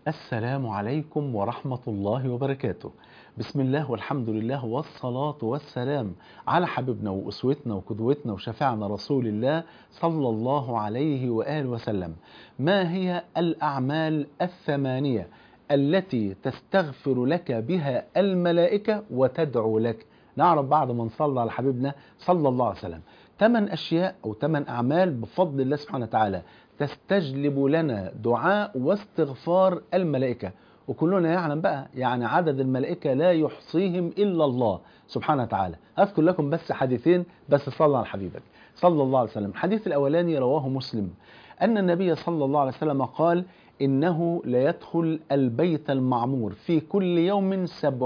السلام عليكم ورحمة الله وبركاته. بسم الله والحمد لله والصلاة والسلام على حبيبنا وأسوتنا وقدوتنا وشفيعنا رسول الله صلى الله عليه وآله وسلم. ما هي الأعمال الثمانية التي تستغفر لك بها الملائكة وتدعو لك؟ نعرف بعد ما نصلى على حبيبنا صلى الله عليه وسلم 8 أشياء أو 8 أعمال بفضل الله سبحانه وتعالى تستجلب لنا دعاء واستغفار الملائكة. وكلنا يعلم بقى يعني عدد الملائكة لا يحصيهم إلا الله سبحانه وتعالى. أذكر لكم بس حديثين بس صلى على حبيبك صلى الله عليه وسلم. الحديث الأولاني رواه مسلم أن النبي صلى الله عليه وسلم قال: إنه ليدخل البيت المعمور في كل يوم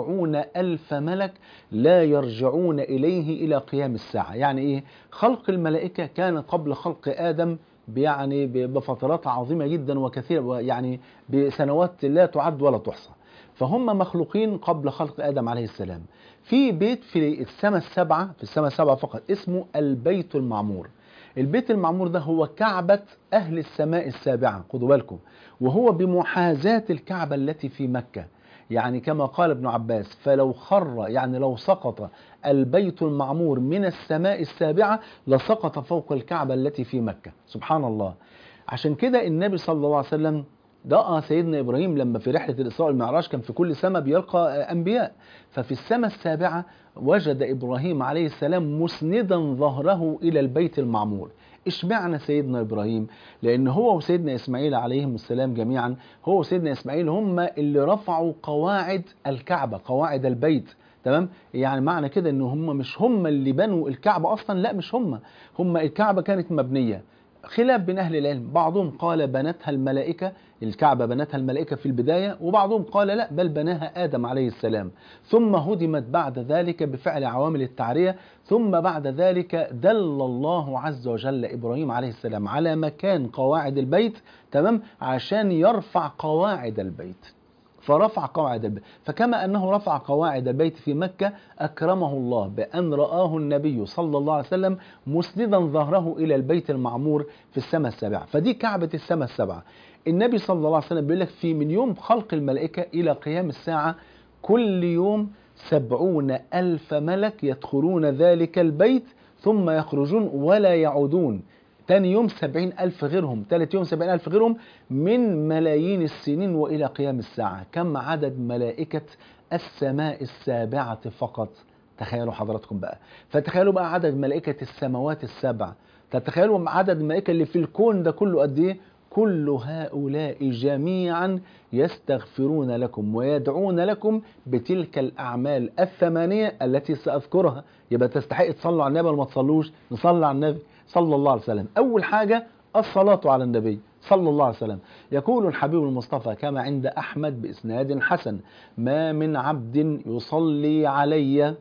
70,000 ملك لا يرجعون إليه إلى قيام الساعة. يعني إيه؟ خلق الملائكة كان قبل خلق آدم يعني بفترات عظيمة جدا وكثيرة، يعني بسنوات لا تعد ولا تحصى. فهم مخلوقين قبل خلق آدم عليه السلام في بيت في السماء السبعة، في السماء السبعة فقط، اسمه البيت المعمور. البيت المعمور ده هو كعبة أهل السماء السابعة، خدوا بالكم، وهو بمحاذاة الكعبة التي في مكة. يعني كما قال ابن عباس: فلو خر، يعني لو سقط البيت المعمور من السماء السابعة لسقط فوق الكعبة التي في مكة. سبحان الله. عشان كده النبي صلى الله عليه وسلم رأى سيدنا إبراهيم لما في رحلة الإسراء والمعراج، كان في كل سماء بيلقى أنبياء، ففي السماء السابعة وجد إبراهيم عليه السلام مسندا ظهره إلى البيت المعمور. اشمعنى سيدنا إبراهيم؟ لأن هو وسيدنا إسماعيل عليهم السلام جميعا، هو وسيدنا إسماعيل هم اللي رفعوا قواعد الكعبة، قواعد البيت. تمام؟ يعني معنى كده ان مش هم اللي بنوا الكعبة اصلا، لا مش هم الكعبة كانت مبنية. خلاف بين اهل العلم، بعضهم قال بنتها الملائكة، الكعبة بنتها الملائكة في البداية، وبعضهم قال لا، بل بناها آدم عليه السلام، ثم هدمت بعد ذلك بفعل عوامل التعرية. ثم بعد ذلك دل الله عز وجل إبراهيم عليه السلام على مكان قواعد البيت، تمام، عشان يرفع قواعد البيت، فرفع قواعد البيت. فكما أنه رفع قواعد البيت في مكة، أكرمه الله بأن رآه النبي صلى الله عليه وسلم مسندا ظهره إلى البيت المعمور في السماء السابعة. فدي كعبة السماء السبعة. النبي صلى الله عليه وسلم بيقول لك من يوم خلق الملائكة إلى قيام الساعة كل يوم 70,000 ملك يدخلون ذلك البيت ثم يخرجون ولا يعودون. تاني يوم 70,000 غيرهم، تالت يوم 70,000 غيرهم، من ملايين السنين وإلى قيام الساعة. كم عدد ملائكة السماء السابعة فقط؟ تخيلوا حضراتكم بقى. فتخيلوا بقى عدد ملائكة السماوات السبع، تتخيلوا عدد الملائكة اللي في الكون ده كله قد إيه؟ كل هؤلاء جميعا يستغفرون لكم ويدعون لكم بتلك الأعمال الثمانية التي سأذكرها. يبقى تستحق تصلوا على النبي ولا ما تصلوش؟ نصلي على النبي صلى الله عليه وسلم. أول حاجة الصلاة على النبي صلى الله عليه وسلم. يقول الحبيب المصطفى كما عند أحمد بإسناد حسن: ما من عبد يصلي علي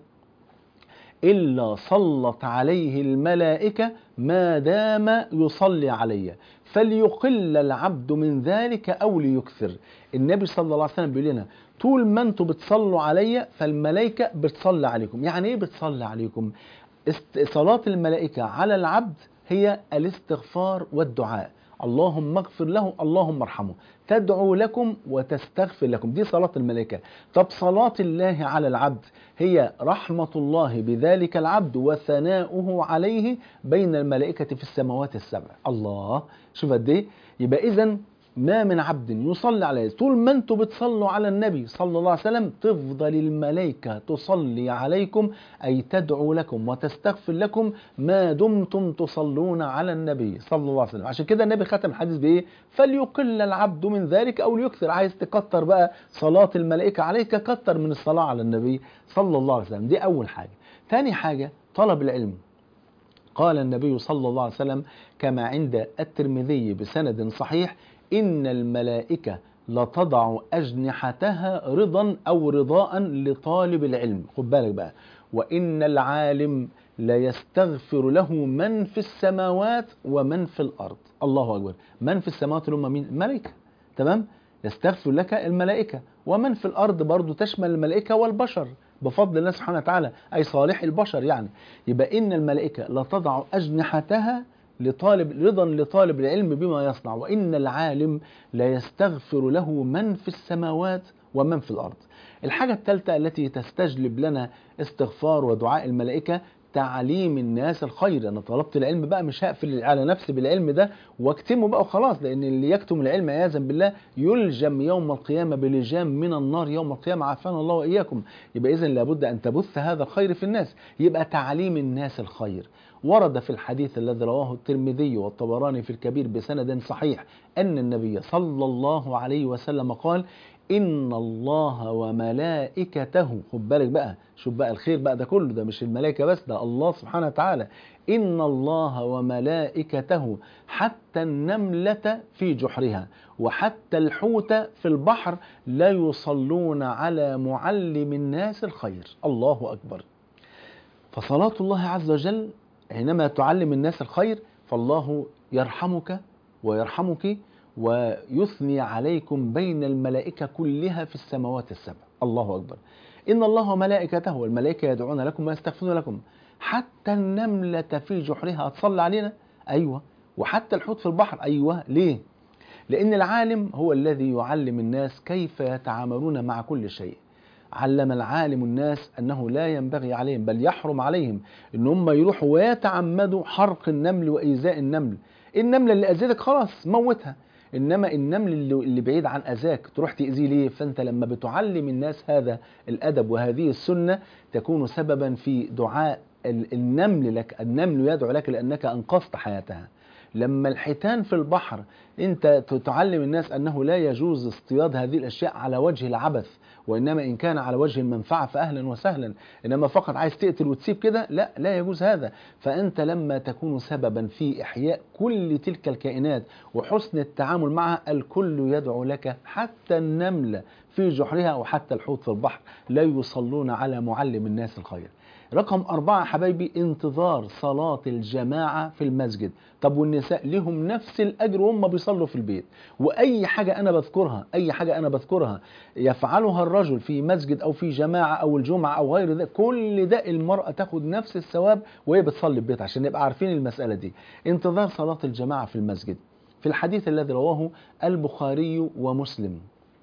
إلا صلت عليه الملائكة ما دام يصلي علي، فليقل العبد من ذلك أو ليكثر. النبي صلى الله عليه وسلم بيقول لنا طول ما انتوا بتصلوا علي فالملائكة بتصلي عليكم. يعني ايه بتصلي عليكم؟ صلاة الملائكة على العبد هي الاستغفار والدعاء. اللهم اغفر له، اللهم ارحمه، تدعو لكم وتستغفر لكم، دي صلاة الملائكة. طب صلاة الله على العبد هي رحمة الله بذلك العبد وثناؤه عليه بين الملائكة في السماوات السبع. الله، شوف قد ايه. يبقى إذن ما من عبد يصلي عليه، طول ما انتم بتصلوا على النبي صلى الله عليه وسلم تفضل الملائكة تصلي عليكم، أي تدعو لكم وتستغفر لكم ما دمتم تصلون على النبي صلى الله عليه وسلم. عشان كده النبي ختم الحديث بإيه؟ فليقل العبد من ذلك أو ليكثر. عايز تكتر بقى صلاة الملائكة عليك، كتر من الصلاة على النبي صلى الله عليه وسلم. دي أول حاجة. تاني حاجة طلب العلم. قال النبي صلى الله عليه وسلم كما عند الترمذي بسند صحيح: إن الملائكة لتضع أجنحتها رضا أو رضاء لطالب العلم. خد بالك بقى: وإن العالم ليستغفر له من في السماوات ومن في الأرض. الله أكبر. من في السماوات اللي هم مين؟ الملائكة، تمام؟ يستغفر لك الملائكة، ومن في الأرض برضو تشمل الملائكة والبشر بفضل الله سبحانه وتعالى، أي صالح البشر يعني. يبقى إن الملائكة لتضع أجنحتها رضا لطالب العلم بما يصنع، وإن العالم لا يستغفر له من في السماوات ومن في الأرض. الحاجة الثالثة التي تستجلب لنا استغفار ودعاء الملائكة تعليم الناس الخير. أنا طلبت العلم بقى، مش هقفل على نفسي بالعلم ده واكتمه بقى وخلاص، لأن اللي يكتم العلم عياذا بالله يلجم يوم القيامة بلجام من النار يوم القيامة، عافانا الله وإياكم. يبقى إذن لابد أن تبث هذا الخير في الناس، يبقى تعليم الناس الخير. ورد في الحديث الذي رواه الترمذي والطبراني في الكبير بسند صحيح أن النبي صلى الله عليه وسلم قال: إن الله وملائكته، خد بالك بقى، شوف بقى الخير بقى ده كله، ده مش الملائكة بس، ده الله سبحانه وتعالى. إن الله وملائكته حتى النملة في جحرها وحتى الحوت في البحر لا يصلون على معلم الناس الخير. الله أكبر. فصلاة الله عز وجل حينما تعلم الناس الخير فالله يرحمك ويرحمك ويثني عليكم بين الملائكة كلها في السماوات السبع. الله أكبر. إن الله وملائكته، والملائكة يدعون لكم ويستغفرون لكم. حتى النملة في جحرها هتصلي علينا؟ أيوة. وحتى الحوت في البحر؟ أيوة. ليه؟ لأن العالم هو الذي يعلم الناس كيف يتعاملون مع كل شيء. علم العالم الناس أنه لا ينبغي عليهم بل يحرم عليهم إن هم يروحوا ويتعمدوا حرق النمل وإيذاء النمل. النملة اللي أذيتك خلاص موتها، إنما النمل اللي بعيد عن أذاك تروح تأذيه ليه؟ فأنت لما بتعلم الناس هذا الأدب وهذه السنة تكون سببا في دعاء النمل لك. النمل يدعو لك لأنك أنقذت حياتها. لما الحيتان في البحر انت تعلم الناس انه لا يجوز اصطياد هذه الاشياء على وجه العبث، وانما ان كان على وجه المنفعه فاهلا وسهلا، انما فقط عايز تقتل وتسيب كده لا يجوز هذا. فانت لما تكون سببا في احياء كل تلك الكائنات وحسن التعامل معها، الكل يدعو لك، حتى النمله في جحرها وحتى الحوت في البحر لا يصلون على معلم الناس الخير. رقم 4 حبايبي، انتظار صلاة الجماعة في المسجد. طب والنساء لهم نفس الأجر وهم بيصلوا في البيت. وأي حاجة أنا بذكرها يفعلها الرجل في مسجد أو في جماعة أو الجمعة أو غير ذلك، كل ده المرأة تاخد نفس الثواب وهي بتصلي في البيت، عشان نبقى عارفين المسألة دي. انتظار صلاة الجماعة في المسجد. في الحديث الذي رواه البخاري ومسلم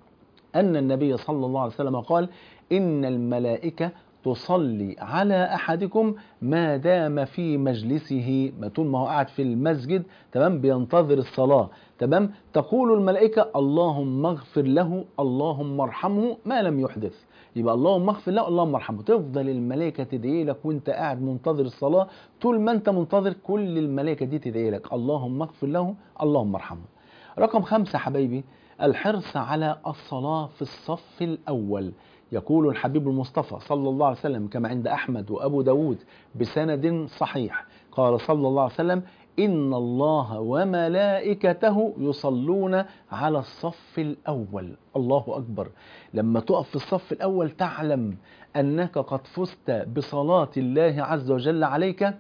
أن النبي صلى الله عليه وسلم قال: إن الملائكة تصلي على أحدكم ما دام في مجلسه، ما طول ما هو قاعد في المسجد تمام بينتظر الصلاة تمام، تقول الملائكة: اللهم اغفر له اللهم ارحمه ما لم يحدث. يبقى اللهم اغفر له اللهم ارحمه، تفضل الملائكة تدعي لك وانت قاعد منتظر الصلاة. طول ما انت منتظر كل الملائكة دي تدعي لك اللهم اغفر له اللهم ارحمه. رقم 5 حبايبي، الحرص على الصلاة في الصف الأول. يقول الحبيب المصطفى صلى الله عليه وسلم كما عند أحمد وأبو داود بسند صحيح، قال صلى الله عليه وسلم: إن الله وملائكته يصلون على الصف الأول. الله أكبر. لما تقف في الصف الأول تعلم أنك قد فزت بصلاة الله عز وجل عليك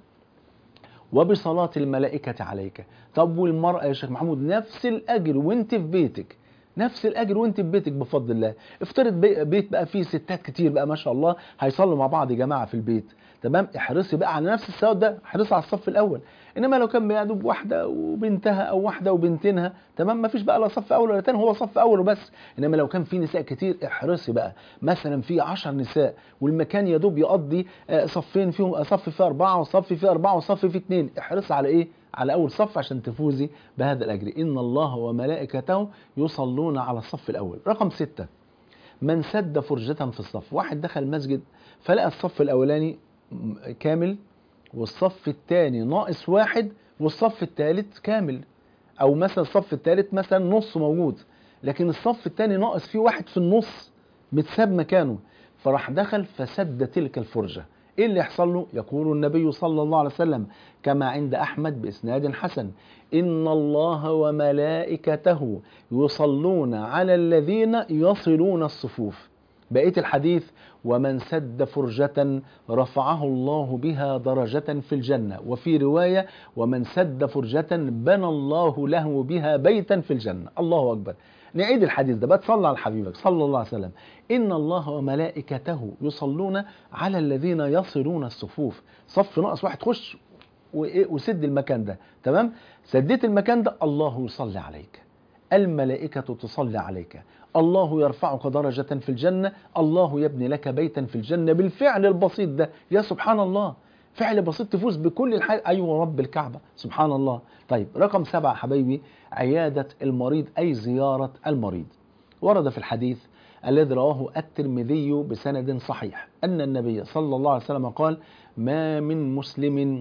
وبصلاة الملائكة عليك. طب والمرأة يا شيخ محمود؟ نفس الأجر وانت في بيتك، نفس الأجر وانت في بيتك بفضل الله. افترض بيت بقى فيه ستات كتير بقى ما شاء الله هيصلوا مع بعض يا جماعة في البيت تمام، احرصي بقى على نفس الثواب ده، احرصي على الصف الأول. إنما لو كان بيعدوا بواحدة وبنتها أو واحدة وبنتينها تمام، ما فيش بقى لا صف أول ولا تاني، هو صف أول وبس. إنما لو كان في نساء كتير احرصي بقى، مثلا في 10 نساء والمكان يدوب يقضي صفين فيهم، صف فيه 4 وصف فيه 4 وصف فيه 2، احرصي على إيه؟ على أول صف عشان تفوزي بهذا الأجر. إن الله وملائكته يصلون على الصف الأول. رقم 6، من سد فرجة في الصف. واحد دخل المسجد فلقى الصف الأولاني كامل والصف الثاني ناقص واحد والصف الثالث كامل، أو مثلا الصف الثالث مثلا نص موجود لكن الصف الثاني ناقص فيه واحد في النص متساب مكانه، فراح دخل فسد تلك الفرجة. ايه اللي يحصل له؟ يقول النبي صلى الله عليه وسلم كما عند أحمد بإسناد حسن: إن الله وملائكته يصلون على الذين يصلون الصفوف. بقية الحديث: ومن سد فرجة رفعه الله بها درجة في الجنة. وفي رواية: ومن سد فرجة بنى الله له بها بيتا في الجنة. الله أكبر. نعيد الحديث ده بقى، تصلى على حبيبك صلى الله عليه وسلم: إن الله وملائكته يصلون على الذين يصلون الصفوف. صف ناقص واحد خش وسد المكان ده، تمام؟ سديت المكان ده، الله يصلي عليك، الملائكة تصلي عليك، الله يرفعك درجة في الجنة، الله يبني لك بيتا في الجنة بالفعل البسيط ده. يا سبحان الله، فعل بسيط تفوز بكل الحاجة. أيوة رب الكعبة، سبحان الله. طيب رقم 7 حبايبي، عيادة المريض أي زيارة المريض. ورد في الحديث الذي رواه الترمذي بسند صحيح أن النبي صلى الله عليه وسلم قال: ما من مسلم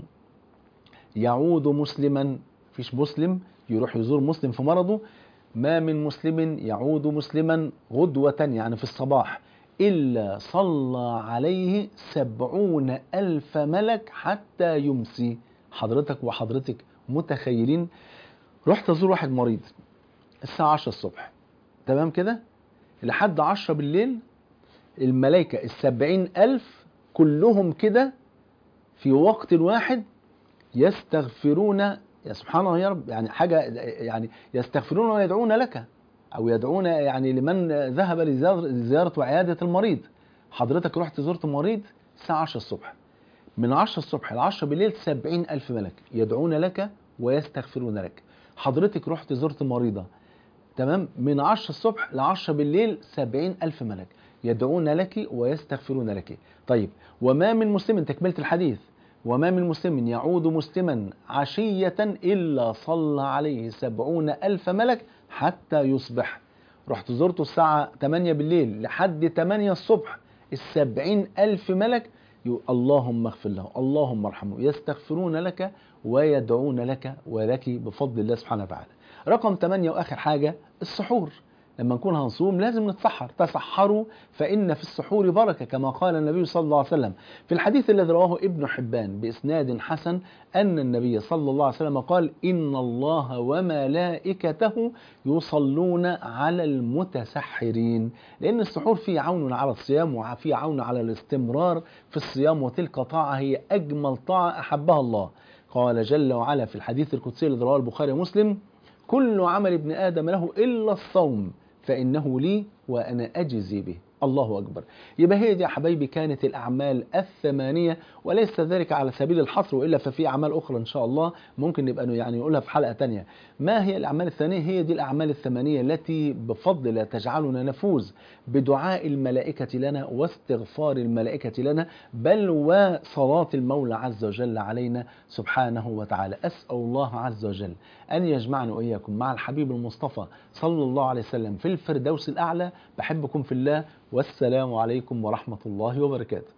يعود مسلما، فيش مسلم يروح يزور مسلم في مرضه، ما من مسلم يعود مسلما غدوة يعني في الصباح إلا صلى عليه 70,000 ملك حتى يمسي. حضرتك وحضرتك متخيلين؟ رحت أزور واحد مريض الساعة 10 الصبح، تمام كده، لحد 10 بالليل، الملائكة 70,000 كلهم كده في وقت واحد يستغفرون. يا سبحان الله يا رب، يعني حاجة، يعني يستغفرون ويدعون لك، أو يدعون يعني لمن ذهب لزيارة وعيادة المريض. حضرتك رحت زرت مريض الساعة 10 الصبح، من 10 الصبح ل 10 بالليل 70,000 ملك يدعون لك ويستغفرون لك. حضرتك رحت زرت مريضة، تمام، من 10 الصبح ل 10 بالليل 70,000 ملك يدعون لك ويستغفرون لك. طيب، وما من مسلم، تكملة الحديث، وما من مسلم يعود مسلما عشية إلا صلى عليه 70,000 ملك حتى يصبح. رحت زرته الساعة 8 بالليل لحد 8 الصبح، 70,000 ملك اللهم اغفر له، اللهم ارحمه، يستغفرون لك ويدعون لك ولك بفضل الله سبحانه وتعالى. رقم 8 وآخر حاجة، السحور. لما نكون هنصوم لازم نتسحر، تسحروا فإن في السحور بركة، كما قال النبي صلى الله عليه وسلم في الحديث الذي رواه ابن حبان بإسناد حسن أن النبي صلى الله عليه وسلم قال: إن الله وملائكته يصلون على المتسحرين. لأن السحور فيه عون على الصيام وفيه عون على الاستمرار في الصيام، وتلك طاعة هي أجمل طاعة أحبها الله. قال جل وعلا في الحديث القدسي الذي رواه البخاري ومسلم: كل عمل ابن آدم له إلا الصوم فإنه لي وأنا أجزي به. الله أكبر. يبقى هي دي يا حبايبي كانت الأعمال الثمانية، وليس ذلك على سبيل الحصر، وإلا ففي أعمال أخرى إن شاء الله ممكن نبقى يعني نقولها في حلقة تانية. ما هي الأعمال الثانية؟ هي دي الأعمال الثمانية التي بفضل تجعلنا نفوز بدعاء الملائكة لنا واستغفار الملائكة لنا، بل وصلاة المولى عز وجل علينا سبحانه وتعالى. أسأل الله عز وجل أن يجمعنا وإياكم مع الحبيب المصطفى صلى الله عليه وسلم في الفردوس الأعلى. بحبكم في الله، والسلام عليكم ورحمة الله وبركاته.